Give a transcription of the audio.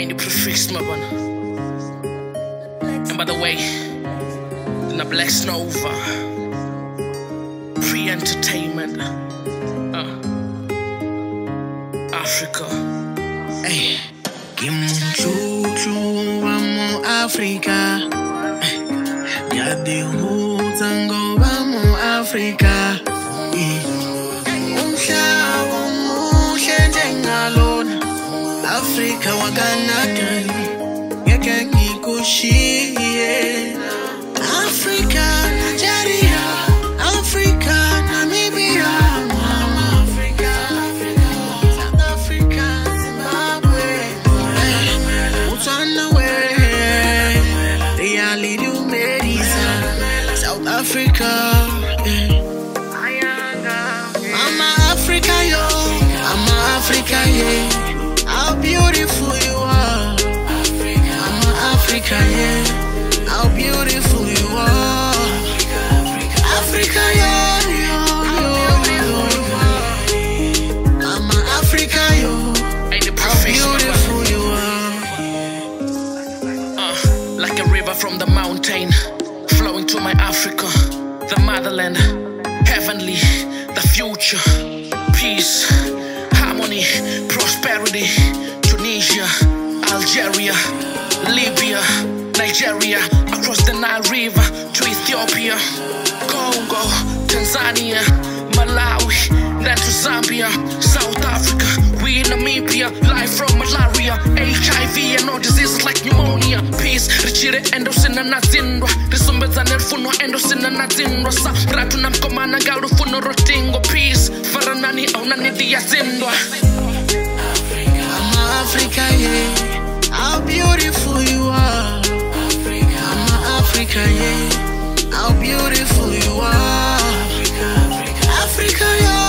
Any prefix, my one. And by the way, na Bless Nova Pre-entertainment Africa. Hey, Kimunchuchu vamos Africa. Yadi Hutango vamos Africa. Umhlaba muhle njengalona Africa wakanakani ngeke ngikushiye. Africa, Nigeria, Africa, Namibia, Mama Africa, South Africa, Zimbabwe, Botswana, they are little Merisa, South Africa, Mama Africa, yo, Mama Africa, yeah, how beautiful you are, Mama Africa, yeah, how beautiful you are, Africa, yeah, Mama Africa, yo, how beautiful you are. Like a river from the mountain, flowing to my Africa, the motherland, heavenly, the future, peace, harmony, prosperity, Tunisia, Algeria, Libya, Nigeria, across the Nile River to Ethiopia, Congo, Tanzania, Malawi, then to Zambia, South Africa, we in Namibia, life from malaria, HIV and all diseases like pneumonia. Peace, richire endosina nazindwa, risumbeza nelfunwa endosina nazindwa. Sa ratu na mkomana galu funo rotingo. Peace, faranani au nanidi ya zindwa. Mama Africa, yeah, how beautiful you are. Africa, yeah, how beautiful you are. Africa, yeah.